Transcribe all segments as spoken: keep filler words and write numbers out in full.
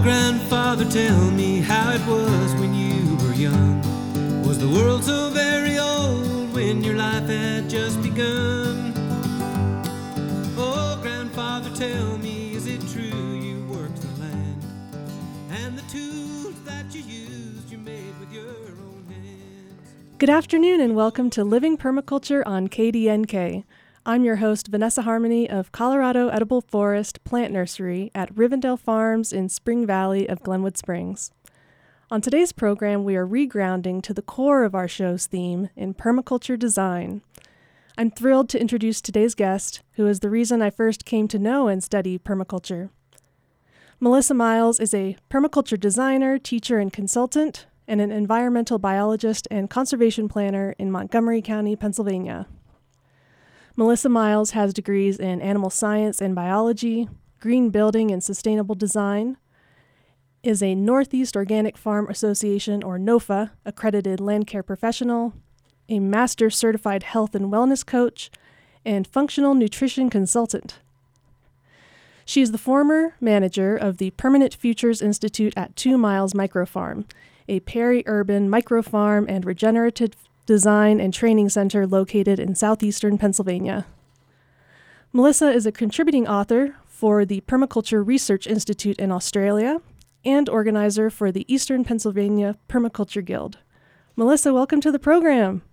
grandfather, tell me how it was when you were young. Was the world so very old when your life had just begun? Oh, grandfather, tell me, is it true you worked the land? And the tools that you used, you made with your own hands. Good afternoon and welcome to Living Permaculture on K D N K. I'm your host, Vanessa Harmony of Colorado Edible Forest Plant Nursery at Rivendell Farms in Spring Valley of Glenwood Springs. On today's program, we are regrounding to the core of our show's theme in permaculture design. I'm thrilled to introduce today's guest, who is the reason I first came to know and study permaculture. Melissa Miles is a permaculture designer, teacher, and consultant, and an environmental biologist and conservation planner in Montgomery County, Pennsylvania. Melissa Miles has degrees in animal science and biology, green building and sustainable design, is a Northeast Organic Farm Association, or NOFA, accredited land care professional, a master certified health and wellness coach, and functional nutrition consultant. She is the former manager of the Permanent Futures Institute at Two Miles Microfarm, a peri-urban microfarm and regenerative design and training center located in southeastern Pennsylvania. Melissa is a contributing author for the Permaculture Research Institute in Australia and organizer for the Eastern Pennsylvania Permaculture Guild. Melissa, welcome to the program.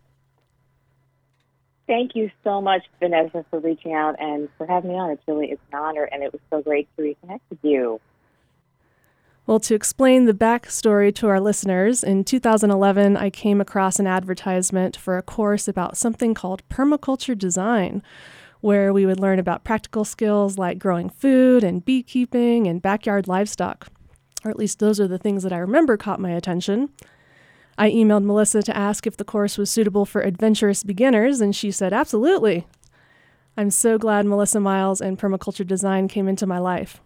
Thank you so much, Vanessa, for reaching out and for having me on. It's really it's an honor, and it was so great to reconnect with you. Well, to explain the backstory to our listeners, in two thousand eleven, I came across an advertisement for a course about something called permaculture design, where we would learn about practical skills like growing food and beekeeping and backyard livestock. Or at least those are the things that I remember caught my attention. I emailed Melissa to ask if the course was suitable for adventurous beginners, and she said, absolutely. I'm so glad Melissa Miles and permaculture design came into my life.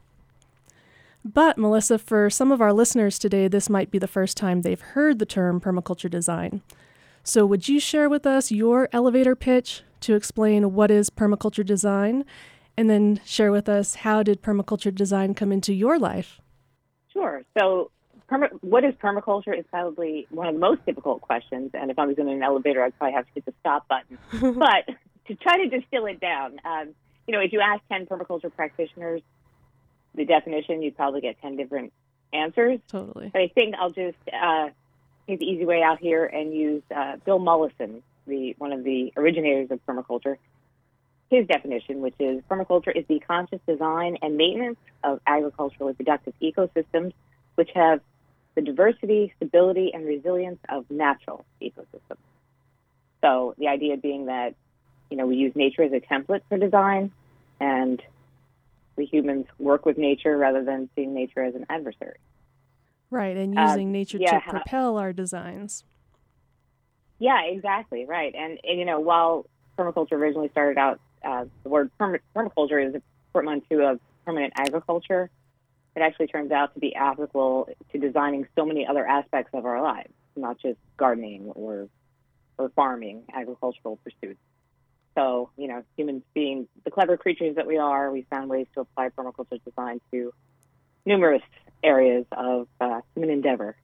But, Melissa, for some of our listeners today, this might be the first time they've heard the term permaculture design. So would you share with us your elevator pitch to explain what is permaculture design, and then share with us how did permaculture design come into your life? Sure. So perma- what is permaculture is probably one of the most difficult questions, and if I was in an elevator, I'd probably have to hit the stop button. But to try to distill it down, um, you know, if you ask ten permaculture practitioners the definition, you'd probably get ten different answers. Totally. But I think I'll just uh, take the easy way out here and use uh, Bill Mollison, the one of the originators of permaculture, his definition, which is permaculture is the conscious design and maintenance of agriculturally productive ecosystems which have the diversity, stability, and resilience of natural ecosystems. So the idea being that, you know, we use nature as a template for design, and we humans work with nature rather than seeing nature as an adversary. Right, and using uh, nature yeah, to propel our designs. Yeah, exactly, right. And, and you know, while permaculture originally started out, uh, the word perm- permaculture is a portmanteau of permanent agriculture. It actually turns out to be applicable to designing so many other aspects of our lives, not just gardening or or farming, agricultural pursuits. So, you know, humans being the clever creatures that we are, we found ways to apply permaculture design to numerous areas of uh, human endeavor.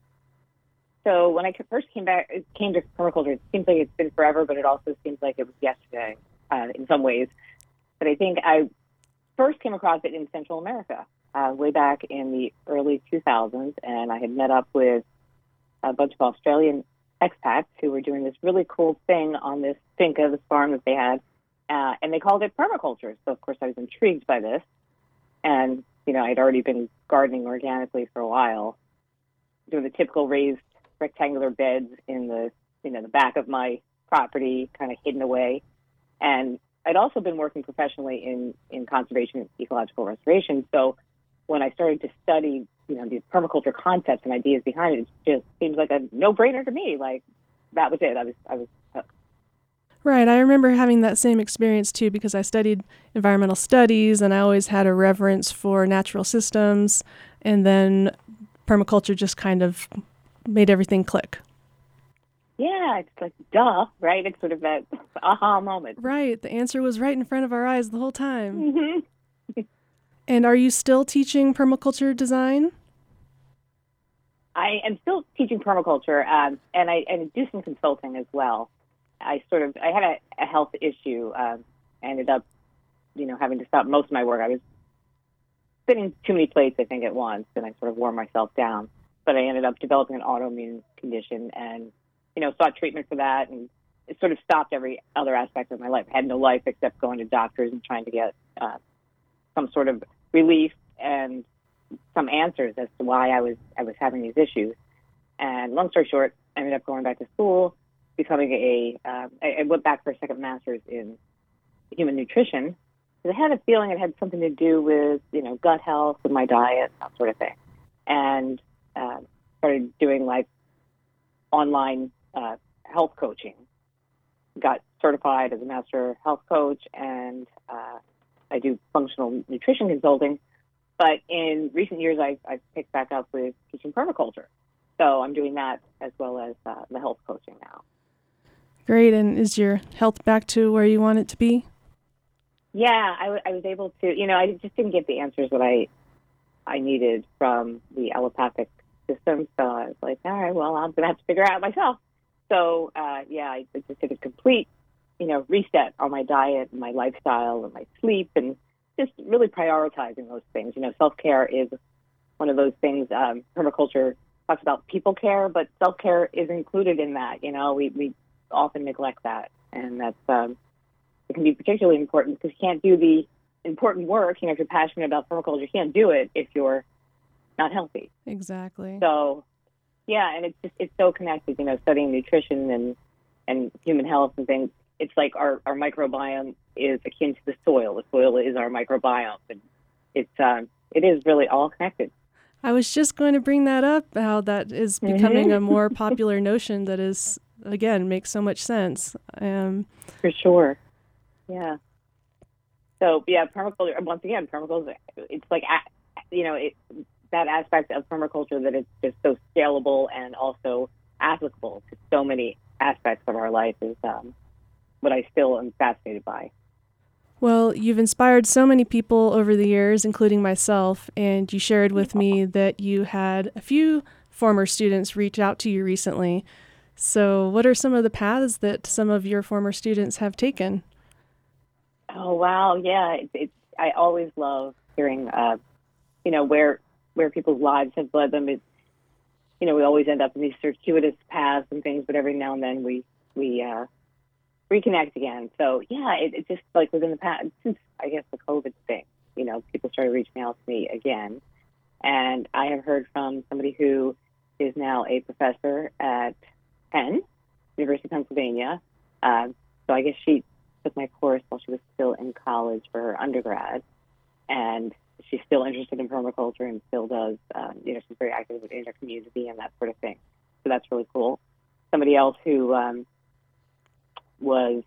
So when I first came back, it came to permaculture, it seems like it's been forever, but it also seems like it was yesterday uh, in some ways. But I think I first came across it in Central America, uh, way back in the early two thousands, and I had met up with a bunch of Australian expats who were doing this really cool thing on this finca, this farm that they had, uh, and they called it permaculture. So, of course, I was intrigued by this. And, you know, I'd already been gardening organically for a while, doing the typical raised rectangular beds in the, you know, the back of my property, kind of hidden away. And I'd also been working professionally in, in conservation and ecological restoration. So when I started to study, you know, these permaculture concepts and ideas behind it, it just seems like a no-brainer to me. Like, that was it. I was, I was hooked. Right. I remember having that same experience, too, because I studied environmental studies, and I always had a reverence for natural systems, and then permaculture just kind of made everything click. Yeah, it's like, duh, right? It's sort of that aha moment. Right. The answer was right in front of our eyes the whole time. Mm-hmm. And are you still teaching permaculture design? I am still teaching permaculture, um, and I and do some consulting as well. I sort of I had a, a health issue. Um, I ended up, you know, having to stop most of my work. I was spinning too many plates, I think, at once, and I sort of wore myself down. But I ended up developing an autoimmune condition, and you know, sought treatment for that, and it sort of stopped every other aspect of my life. I had no life except going to doctors and trying to get uh, some sort of relief and some answers as to why I was I was having these issues. And long story short, I ended up going back to school, becoming a. Uh, I, I went back for a second master's in human nutrition because I had a feeling it had something to do with you know gut health and my diet, that sort of thing, and uh, started doing like online uh, health coaching. Got certified as a master health coach, and uh, I do functional nutrition consulting. But in recent years, I've, I've picked back up with teaching permaculture. So I'm doing that as well as uh, the health coaching now. Great. And is your health back to where you want it to be? Yeah, I, w- I was able to, you know, I just didn't get the answers that I I needed from the allopathic system. So I was like, all right, well, I'm going to have to figure it out myself. So, uh, yeah, I just did a complete, you know, reset on my diet and my lifestyle and my sleep and just really prioritizing those things. You know, self-care is one of those things. Um, permaculture talks about people care, but self-care is included in that. You know, we, we often neglect that. And that's, um, it can be particularly important because you can't do the important work. You know, if you're passionate about permaculture, you can't do it if you're not healthy. Exactly. So, yeah, and it's just, it's so connected, you know, studying nutrition and, and human health and things. It's like our, our microbiome is akin to the soil. The soil is our microbiome. And it's, um, it is really all connected. I was just going to bring that up, how that is becoming mm-hmm. a more popular notion that is, again, makes so much sense. Um, For sure. Yeah. So, yeah, permaculture, once again, permaculture, it's like, you know, it, that aspect of permaculture that it's just so scalable and also applicable to so many aspects of our life is um, what I still am fascinated by. Well, you've inspired so many people over the years, including myself, and you shared with me that you had a few former students reach out to you recently. So what are some of the paths that some of your former students have taken? Oh, wow. Yeah. It's, it's, I always love hearing, uh, you know, where where people's lives have led them. It's, you know, we always end up in these circuitous paths and things, but every now and then we, we uh, reconnect again. So, yeah, it, it just like within the past, since I guess the COVID thing, you know, people started reaching out to me again. And I have heard from somebody who is now a professor at Penn, University of Pennsylvania. Uh, so I guess she took my course while she was still in college for her undergrad. And she's still interested in permaculture and still does, um, you know, she's very active in her community and that sort of thing. So that's really cool. Somebody else who um, was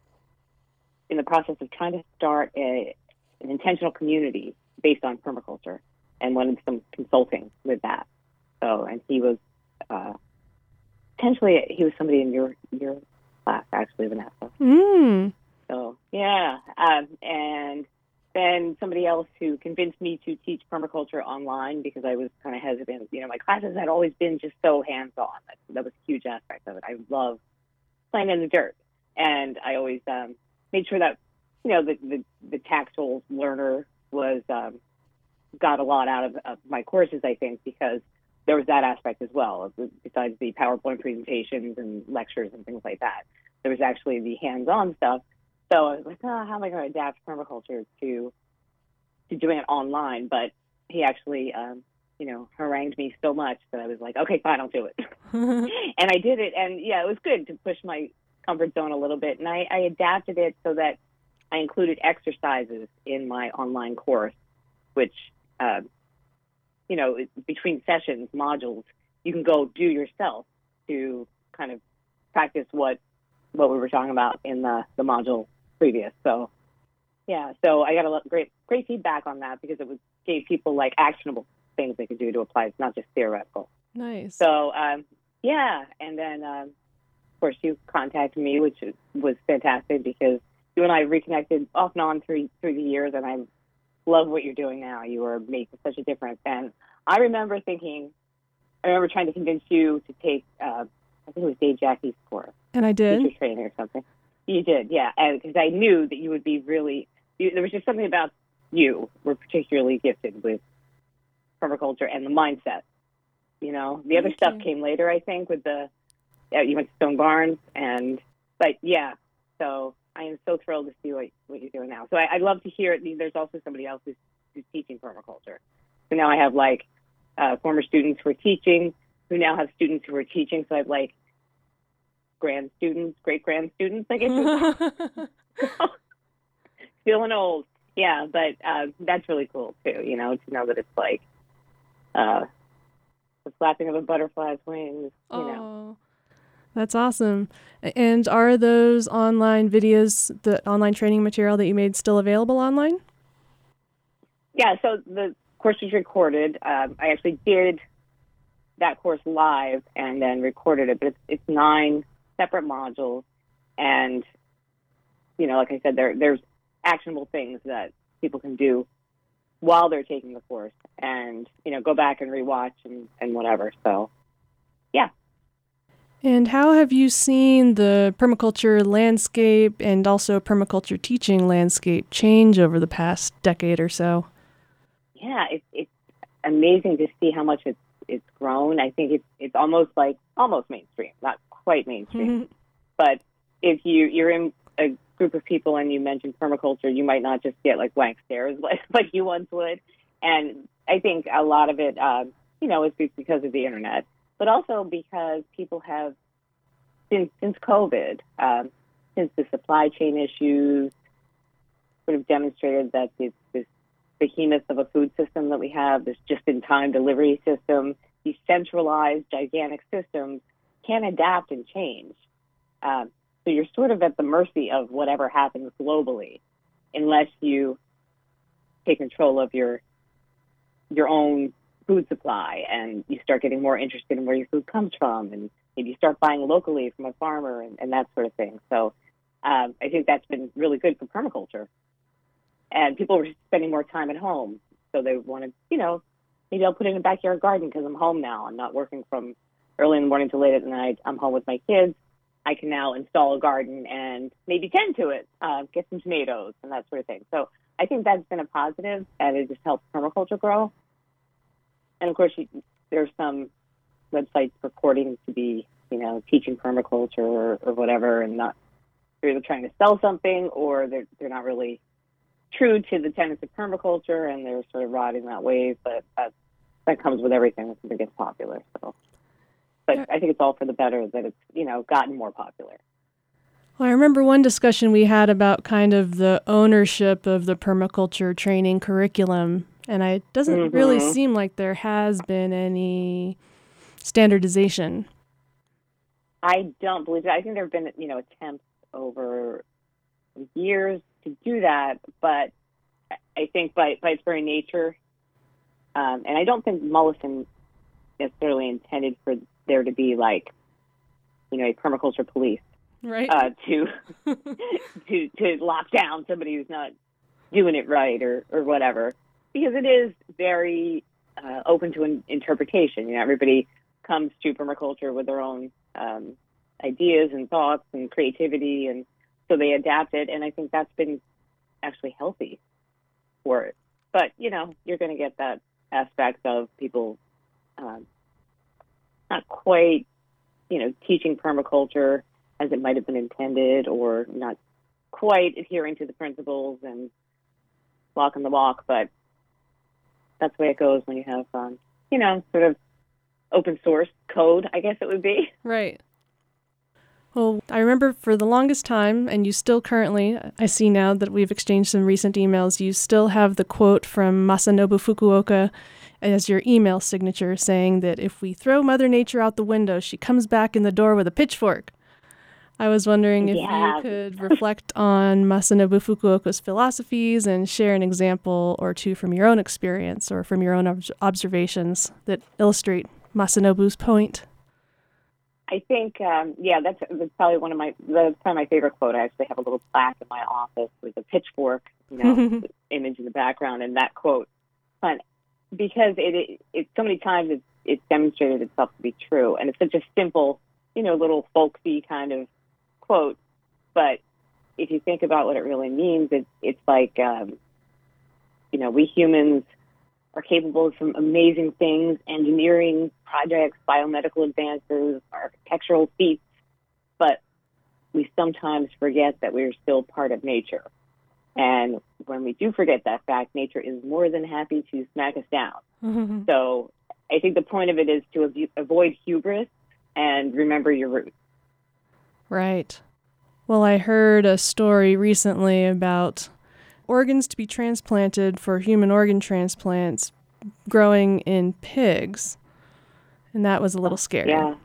in the process of trying to start a, an intentional community based on permaculture and wanted some consulting with that. So, and he was, uh, potentially, he was somebody in your, your class, actually, Vanessa. Mm. So, yeah. Um, and then somebody else who convinced me to teach permaculture online because I was kind of hesitant. You know, my classes had always been just so hands-on. That, that was a huge aspect of it. I love playing in the dirt. And I always um, made sure that, you know, the, the, the tactile learner was um, got a lot out of, of my courses, I think, because there was that aspect as well, besides the PowerPoint presentations and lectures and things like that. There was actually the hands-on stuff. So I was like, oh, how am I going to adapt permaculture to to doing it online? But he actually, um, you know, harangued me so much that I was like, okay, fine, I'll do it. And I did it. And, yeah, it was good to push my comfort zone a little bit. And I, I adapted it so that I included exercises in my online course, which, uh, you know, between sessions, modules, you can go do yourself to kind of practice what what we were talking about in the, the module previous. So, yeah, so I got a lot, great great feedback on that because it was gave people like actionable things they could do to apply. It's not just theoretical. Nice. So, um, yeah, and then, um, of course, you contacted me, which was fantastic because you and I reconnected off and on through, through the years, and I love what you're doing now. You are making such a difference. And I remember thinking I remember trying to convince you to take, uh, I think it was Dave Jackie's course. And I did. Teacher training or something. You did, yeah. Because I knew that you would be really, you, there was just something about you were particularly gifted with permaculture and the mindset. You know, the other Thank stuff you. came later, I think, with the, uh, you went to Stone Barns. And, but yeah, so I am so thrilled to see what, what you're doing now. So I, I'd love to hear it. There's also somebody else who's, who's teaching permaculture. So now I have like uh, former students who are teaching, who now have students who are teaching. So I have like grand students, great grand students, I guess you would call. Feeling old. Yeah, but uh, that's really cool too, you know, to know that it's like uh, the flapping of a butterfly's wings, you oh, know. That's awesome. And are those online videos, the online training material that you made, still available online? Yeah, so the course was recorded. Um, I actually did that course live and then recorded it, but it's, it's nine separate modules. And, you know, like I said, there there's actionable things that people can do while they're taking the course and, you know, go back and rewatch and, and whatever. So, yeah. And how have you seen the permaculture landscape and also permaculture teaching landscape change over the past decade or so? Yeah, it's it's amazing to see how much it's it's grown. I think it's it's almost like almost mainstream, not quite mainstream. But if you you're in a group of people and you mention permaculture, you might not just get like blank stares like like you once would. And I think a lot of it, um, you know, is because of the internet, but also because people have since since COVID, um, since the supply chain issues sort of demonstrated that this this behemoth of a food system that we have, this just-in-time delivery system, these centralized, gigantic systems can adapt and change. Um, so you're sort of at the mercy of whatever happens globally, unless you take control of your your own food supply and you start getting more interested in where your food comes from, and maybe you start buying locally from a farmer and, and that sort of thing. So um, I think that's been really good for permaculture. And people were spending more time at home. So they wanted, you know, maybe I'll put in a backyard garden because I'm home now. I'm not working from early in the morning to late at night. I'm home with my kids. I can now install a garden and maybe tend to it, uh, get some tomatoes and that sort of thing. So I think that's been a positive, and it just helps permaculture grow. And of course, you, there's some websites purporting to be, you know, teaching permaculture or, or whatever, and not, they're either trying to sell something or they're they're not really true to the tenets of permaculture, and they're sort of riding that wave, but that, that comes with everything as it gets popular. So, but I think it's all for the better that it's, you know, gotten more popular. Well, I remember one discussion we had about kind of the ownership of the permaculture training curriculum, and it doesn't Mm-hmm. really seem like there has been any standardization. I don't believe that. I think there have been, you know, attempts over years to do that, but I think by, by its very nature, um, and I don't think Mollison necessarily intended for there to be like, you know, a permaculture police, Right. uh, to to to lock down somebody who's not doing it right or, or whatever, because it is very uh, open to an interpretation. You know, everybody comes to permaculture with their own um, ideas and thoughts and creativity, and so they adapt it, and I think that's been actually healthy for it. But, you know, you're going to get that aspect of people um, not quite, you know, teaching permaculture as it might have been intended, or not quite adhering to the principles and walking the walk. But that's the way it goes when you have, um, you know, sort of open source code, I guess it would be. Right. Well, I remember for the longest time, and you still currently, I see now that we've exchanged some recent emails, you still have the quote from Masanobu Fukuoka as your email signature, saying that if we throw Mother Nature out the window, she comes back in the door with a pitchfork. I was wondering if Yeah. you could reflect on Masanobu Fukuoka's philosophies and share an example or two from your own experience or from your own ob- observations that illustrate Masanobu's point. I think, um, yeah, that's, that's probably one of my, that's probably my favorite quote. I actually have a little plaque in my office with a pitchfork, you know, image in the background, and that quote. But because it, it, it so many times it's it's demonstrated itself to be true. And it's such a simple, you know, little folksy kind of quote. But if you think about what it really means, it, it's like, um, you know, we humans are capable of some amazing things, engineering projects, biomedical advances, architectural feats, but we sometimes forget that we're still part of nature. And when we do forget that fact, nature is more than happy to smack us down. Mm-hmm. So I think the point of it is to av- avoid hubris and remember your roots. Right. Well, I heard a story recently about organs to be transplanted for human organ transplants growing in pigs, and that was a little scary. Yeah.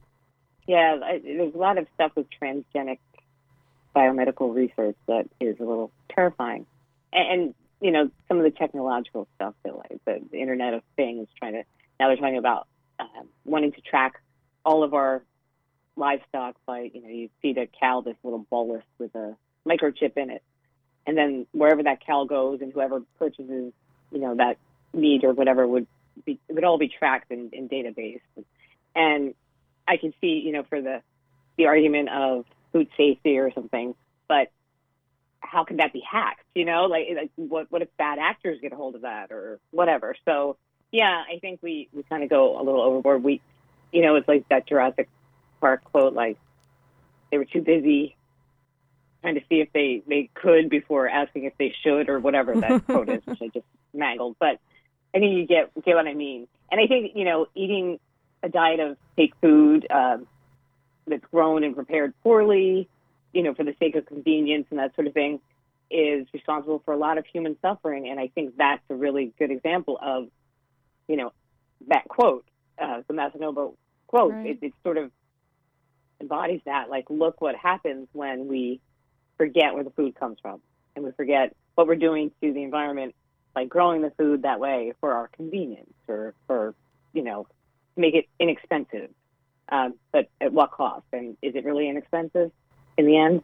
Yeah, I, there's a lot of stuff with transgenic biomedical research that is a little terrifying. And, and you know, some of the technological stuff, that, like the, the Internet of Things, trying to, now they're talking about uh, wanting to track all of our livestock by, you know, you feed a cow this little bolus with a microchip in it. And then wherever that cow goes and whoever purchases, you know, that meat or whatever would be, it would all be tracked in, in database. And I can see, you know, for the, the argument of food safety or something, but how can that be hacked? You know, like, like what, what if bad actors get a hold of that or whatever? So, yeah, I think we, we kind of go a little overboard. We, you know, it's like that Jurassic Park quote, like they were too busy trying to see if they, they could before asking if they should or whatever that quote is, which I just mangled. But I think you get get what I mean. And I think, you know, eating a diet of fake food um, that's grown and prepared poorly, you know, for the sake of convenience and that sort of thing, is responsible for a lot of human suffering. And I think that's a really good example of, you know, that quote, uh, the Masanobu quote. Right. It, it sort of embodies that. Like, look what happens when we forget where the food comes from, and we forget what we're doing to the environment by growing the food that way for our convenience or for, you know, make it inexpensive. Um, but at what cost? And is it really inexpensive in the end?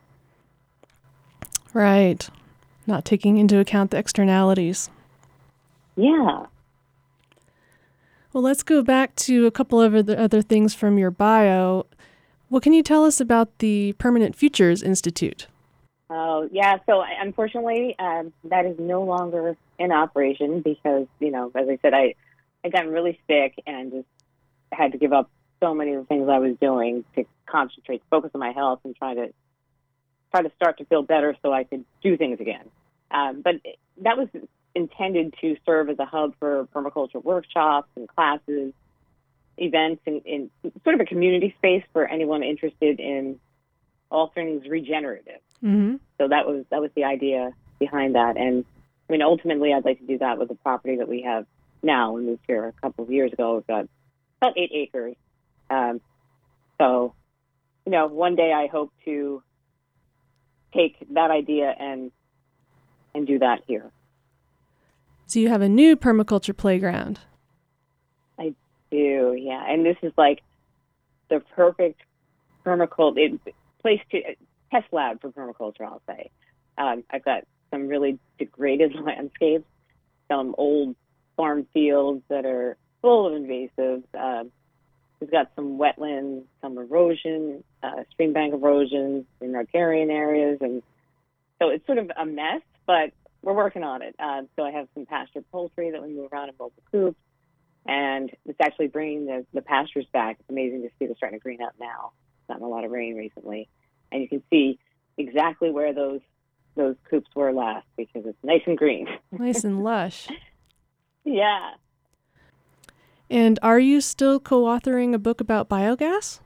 Right. Not taking into account the externalities. Yeah. Well, let's go back to a couple of other, other things from your bio. What can you tell us about the Permanent Futures Institute? Oh, yeah. So unfortunately, um, that is no longer in operation because, you know, as I said, I, I got really sick and just had to give up so many of the things I was doing to concentrate, focus on my health and try to try to start to feel better so I could do things again. Um, but that was intended to serve as a hub for permaculture workshops and classes, events, and, and sort of a community space for anyone interested in all things regenerative. Mm-hmm. So that was that was the idea behind that. And I mean, ultimately, I'd like to do that with the property that we have now. We moved here a couple of years ago. We've got about eight acres. Um, so, you know, one day I hope to take that idea and and do that here. So you have a new permaculture playground. I do, yeah. And this is like the perfect permaculture place to test lab for permaculture, I'll say. Um, I've got some really degraded landscapes, some old farm fields that are full of invasives. Um, we've got some wetlands, some erosion, uh, stream bank erosion in riparian areas. And so it's sort of a mess, but we're working on it. Uh, so I have some pasture poultry that we move around in mobile coops. And it's actually bringing the, the pastures back. It's amazing to see they're starting to green up now. It's gotten a lot of rain recently. And you can see exactly where those those coops were last because it's nice and green. Nice and lush. Yeah. And are you still co-authoring a book about biogas?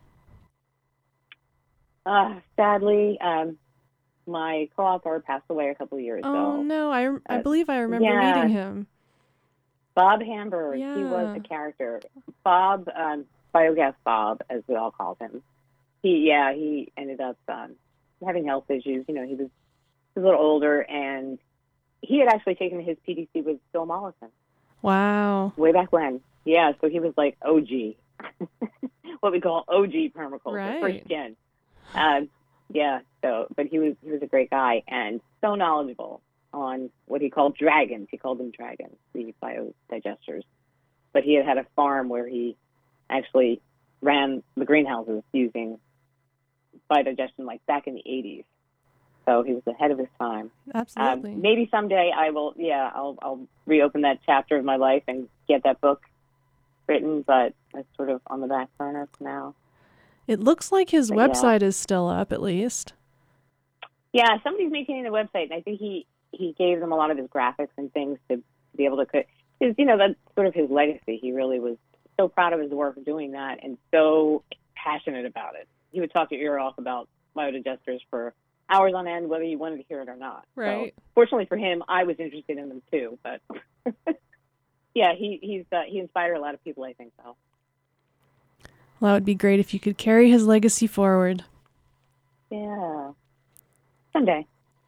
Uh, sadly, um, my co-author passed away a couple of years oh, ago. Oh, no. I, I uh, believe I remember yeah. meeting him. Bob Hamburg. Yeah. He was a character. Bob, um, Biogas Bob, as we all called him. He, yeah, he ended up um, having health issues. You know, he was, he was a little older, and he had actually taken his P D C with Bill Mollison. Wow. Way back when. Yeah, so he was like O G. What we call O G permaculture, right. First gen. Uh, yeah, so, but he was he was a great guy and so knowledgeable on what he called dragons. He called them dragons, the biodigesters. but he had had a farm where he actually ran the greenhouses using biodigestion like back in the eighties. So he was ahead of his time. Absolutely. Um, maybe someday I will, yeah, I'll, I'll reopen that chapter of my life and get that book written, but it's sort of on the back burner for now. It looks like his But, website yeah. is still up, at least. Yeah, somebody's maintaining the website, and I think he, he gave them a lot of his graphics and things to, to be able to, because, you know, that's sort of his legacy. He really was so proud of his work doing that and so passionate about it. He would talk your ear off about biodigesters for hours on end, whether you wanted to hear it or not. Right. So, fortunately for him, I was interested in them too, but yeah, he, he's, uh, he inspired a lot of people, I think, so. Well, that would be great if you could carry his legacy forward. Yeah. Someday.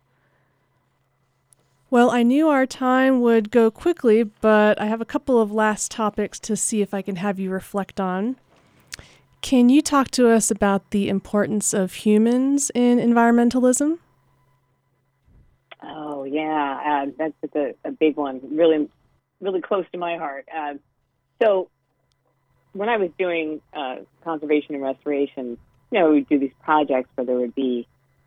Well, I knew our time would go quickly, but I have a couple of last topics to see if I can have you reflect on. Can you talk to us about the importance of humans in environmentalism? Oh, yeah. Uh, that's a, a big one, really, really close to my heart. Uh, so when I was doing uh, conservation and restoration, you know, we'd do these projects where there would be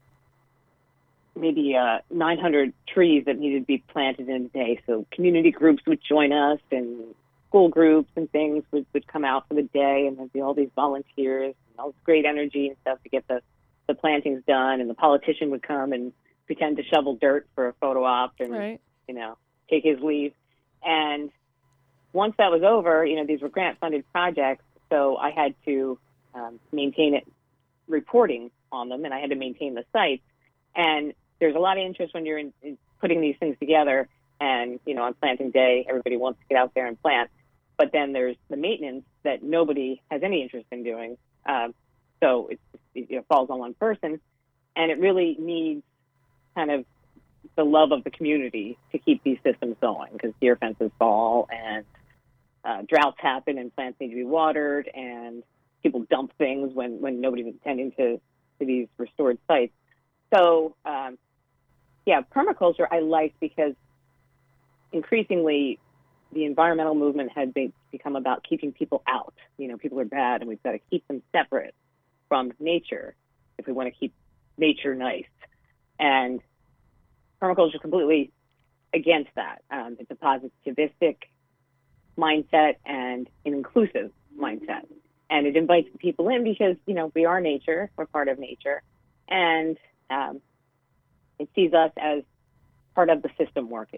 maybe uh, nine hundred trees that needed to be planted in a day. So community groups would join us, and school groups and things would, would come out for the day, and there'd be all these volunteers and all this great energy and stuff to get the, the plantings done. And the politician would come and pretend to shovel dirt for a photo op and, Right. you know, take his leave. And once that was over, you know, these were grant-funded projects, so I had to um, maintain it, reporting on them, and I had to maintain the sites. And there's a lot of interest when you're in, in putting these things together, and, you know, on planting day, everybody wants to get out there and plant. But then there's the maintenance that nobody has any interest in doing. Um, so it, it you know, falls on one person, and it really needs kind of the love of the community to keep these systems going, because deer fences fall, and uh, droughts happen, and plants need to be watered, and people dump things when, when nobody's intending to, to these restored sites. So, um, yeah, permaculture I liked because increasingly the environmental movement had be- become about keeping people out. You know, people are bad, and we've got to keep them separate from nature if we want to keep nature nice. And permaculture is completely against that. Um, it's a positivistic mindset and an inclusive mindset. And it invites people in because, you know, we are nature, we're part of nature, and um, it sees us as part of the system working.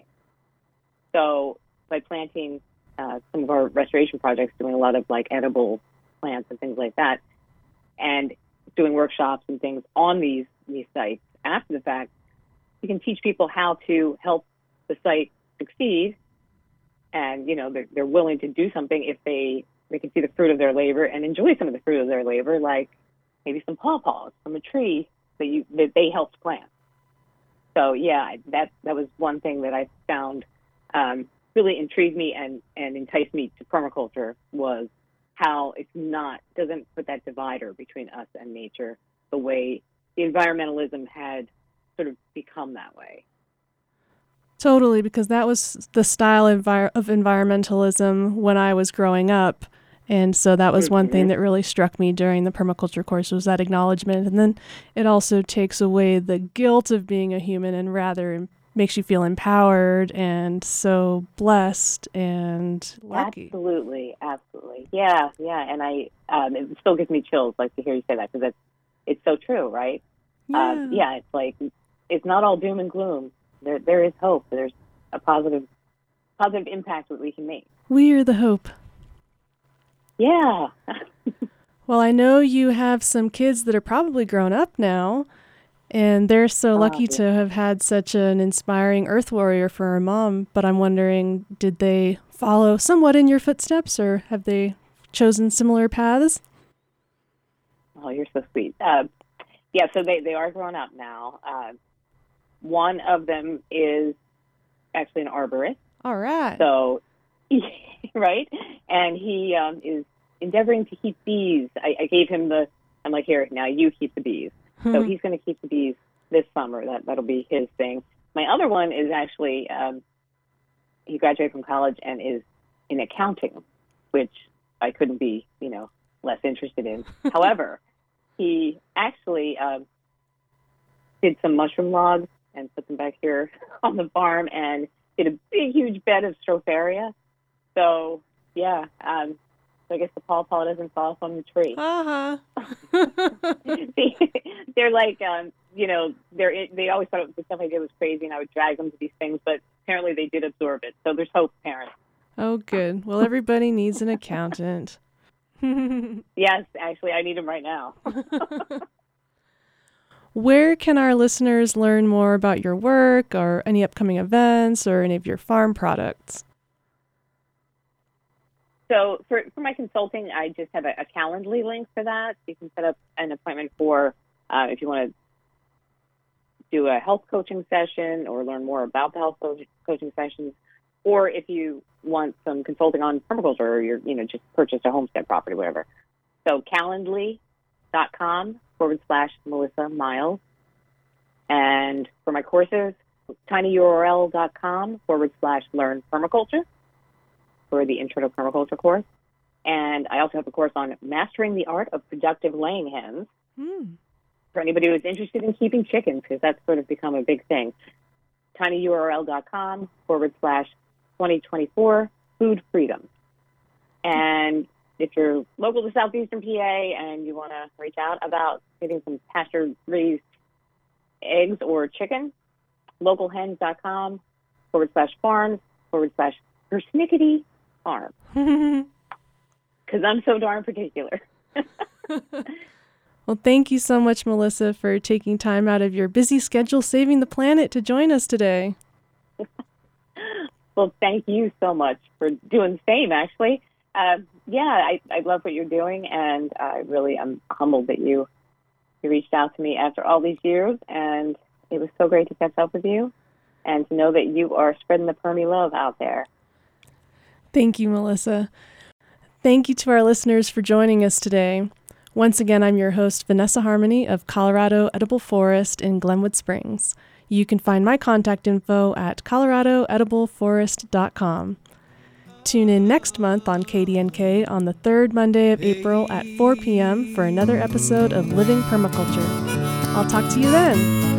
So by planting uh, some of our restoration projects, doing a lot of like edible plants and things like that, and doing workshops and things on these, these sites after the fact, you can teach people how to help the site succeed. And, you know, they're, they're willing to do something if they, they can see the fruit of their labor and enjoy some of the fruit of their labor, like maybe some pawpaws from a tree that you that they helped plant. So, yeah, that that was one thing that I found um, really intrigued me and, and enticed me to permaculture, was how it's not, doesn't put that divider between us and nature the way the environmentalism had sort of become that way. Totally, because that was the style envir- of environmentalism when I was growing up. And so that was one thing that really struck me during the permaculture course, was that acknowledgement. And then it also takes away the guilt of being a human and rather makes you feel empowered and so blessed and lucky. Absolutely, absolutely. Yeah, yeah. And I, um, it still gives me chills, like, to hear you say that, because it's, it's so true, right? Yeah. Um, yeah, it's like, it's not all doom and gloom. There, there is hope. There's a positive, positive impact that we can make. We are the hope. Yeah. Well, I know you have some kids that are probably grown up now, and they're so Oh, lucky yeah. to have had such an inspiring earth warrior for a mom. But I'm wondering, did they follow somewhat in your footsteps, or have they chosen similar paths? Oh, you're so sweet. Uh, yeah, so they, they are grown up now. Uh, one of them is actually an arborist. All right. So, right? And he um, is endeavoring to keep bees. I, I gave him the, I'm like, here, now you keep the bees. So he's going to keep the bees this summer. That, that'll be his thing. My other one is actually, um, he graduated from college and is in accounting. which I couldn't be, you know, less interested in. However, he actually um, did some mushroom logs and put them back here on the farm and did a big, huge bed of stropharia. So, yeah, um, so I guess the pawpaw doesn't fall from the tree. Uh-huh. They're like, um, you know, they're they always thought the stuff I did was crazy and I would drag them to these things, but apparently they did absorb it. So there's hope, parents. Oh, good. Well, everybody needs an accountant. Yes, actually, I need him right now. Where can our listeners learn more about your work or any upcoming events or any of your farm products? So for, for my consulting, I just have a, a Calendly link for that. You can set up an appointment for uh, if you want to do a health coaching session or learn more about the health co- coaching sessions, or if you want some consulting on permaculture or you're, you know, just purchased a homestead property, whatever. So calendly.com forward slash Melissa Miles. And for my courses, tinyurl.com forward slash learn permaculture for the Intro to Permaculture course. And I also have a course on mastering the art of productive laying hens Mm. for anybody who's interested in keeping chickens, because that's sort of become a big thing. tinyurl.com forward slash 2024 food freedom. And if you're local to southeastern P A and you want to reach out about getting some pasture-raised eggs or chicken, localhens.com forward slash farms forward slash persnickety farm. Because I'm so darn particular. Well, thank you so much, Melissa, for taking time out of your busy schedule saving the planet to join us today. Well, thank you so much for doing the same, actually. Uh, yeah, I, I love what you're doing, and I really am humbled that you, you reached out to me after all these years, and it was so great to catch up with you and to know that you are spreading the Permy love out there. Thank you, Melissa. Thank you to our listeners for joining us today. Once again, I'm your host, Vanessa Harmony of Colorado Edible Forest in Glenwood Springs. You can find my contact info at colorado edible forest dot com. Tune in next month on K D N K on the third Monday of April at four p.m. for another episode of Living Permaculture. I'll talk to you then.